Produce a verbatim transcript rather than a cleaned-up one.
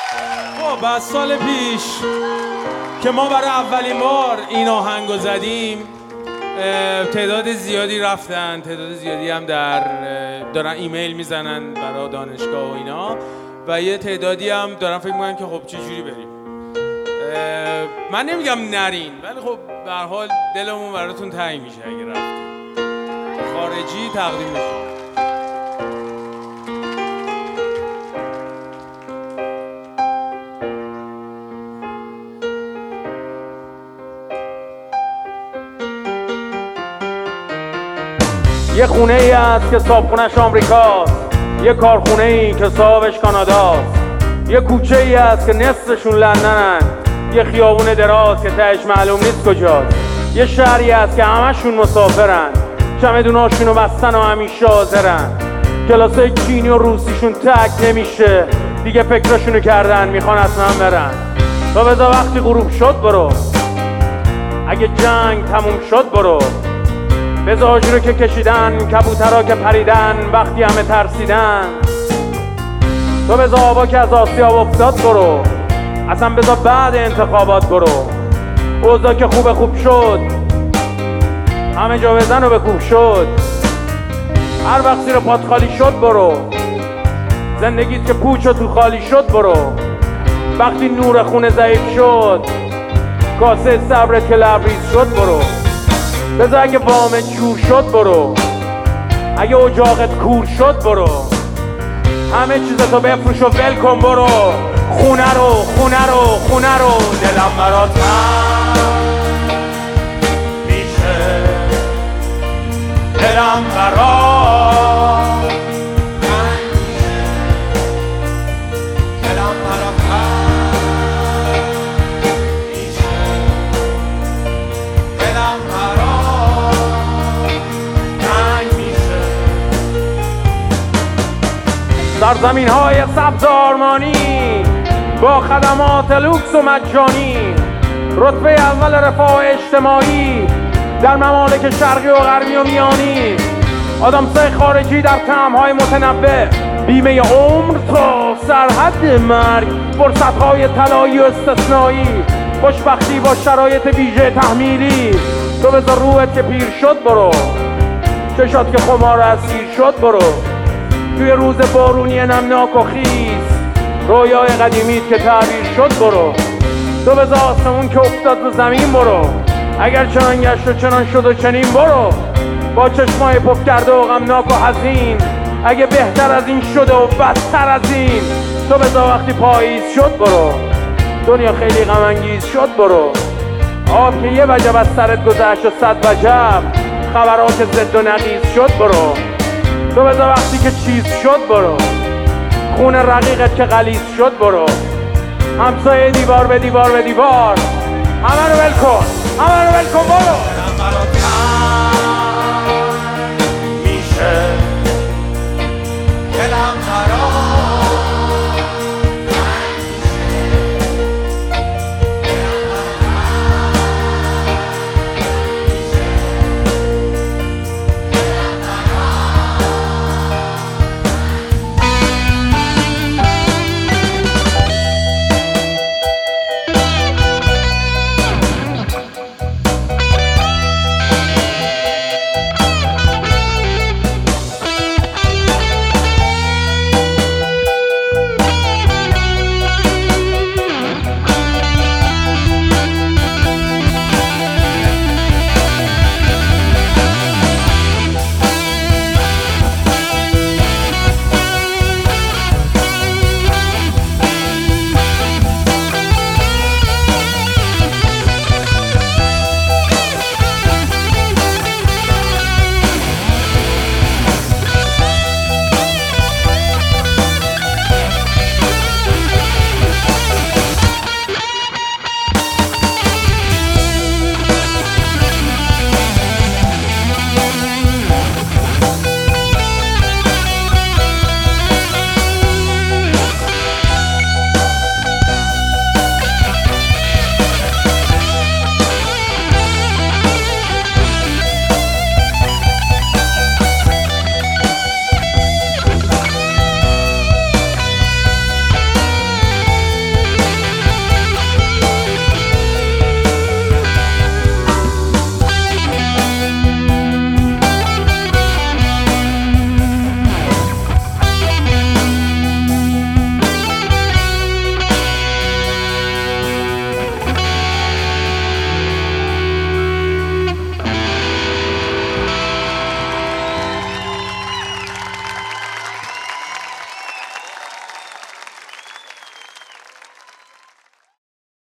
خب از سال پیش که ما برای اولین بار این آهنگو زدیم تعداد زیادی رفتن، تعداد زیادی هم در دارن ایمیل میزنن برای دانشگاه و اینا و یه تعدادی هم دارن فکر میکنن که خب چه جوری بریم. من نمیگم نرین، ولی خب به هر حال دلمون براتون تنگ میشه اگه رفتیم. خارجی تقدیم میشه. یه خونه ای هست که صابخونه‌اش آمریکاست، یه کارخونه ای که صاحبش کاناداست، یه کوچه ای هست که نصفشون لندنن، یه خیابون دراز که تهش معلوم نیست کجاست، یه شهری هست که همشون مسافرن، چمدوناشونو بستن و همیشه حاضرن، کلاسای چینی و روسیشون تک نمیشه، دیگه فکرشونو کردن میخوان حتما برن. تا بذار وقتی غروب شد برو، اگه جنگ تموم شد برو، بذار آجی رو که کشیدن، کبوترها که پریدن وقتی همه ترسیدن، تو بذار آبا که از آسیاب افتاد برو، اصلا بذار بعد انتخابات برو، اوضاع که خوب خوب شد همه جا بزن و بکوب شد، هر وقت زیر پات خالی شد برو، زندگیت که پوچ و تو خالی شد برو، وقتی نور خونه ضعیف شد کاسه صبرت که لبریز شد برو، بذار اگه وامت جور شد برو، اگه اجاقت کور شد برو، همه چیزتو بفروش و ول کن برو، خونه رو خونه رو خونه رو دلم برات میشه، دلم برات میشه، دلم برات میشه، دلم سرزمین های سبز آرمانی با خدمات لوکس و مجانی، رتبه اول رفاه اجتماعی در ممالک شرقی و غربی و میانی، آدمسای خارجی در طعم‌های متنوع، بیمه عمر تا سرحد مرگ، فرصت‌های طلایی و استثنایی، خوشبختی با شرایط ویژه تحمیلی، تو بذار روحت که پیر شد برو، چشات که خمار اسیر شد برو، توی روز بارونی نمناک و خیس رویای قدیمیت که تعبیر شد برو، تو بذار آسمون که افتاد رو زمین برو، اگر چنان گشت و چنان شد و چنین برو، با چشمای پف کرده و غمناک و حزین، اگه بهتر از این شده و بدتر از این، تو بذار وقتی پاییز شد برو، دنیا خیلی غم انگیز شد برو، آب که یه وجب از سرت گذشت و صد وجب خبرات زد و نقیز شد برو، تو بذار وقتی که چیز شد برو، خون رقیقت که غلیظ شد برو، همسایه دیوار به دیوار به دیوار، همه رو ول کن همه رو ول کن برو.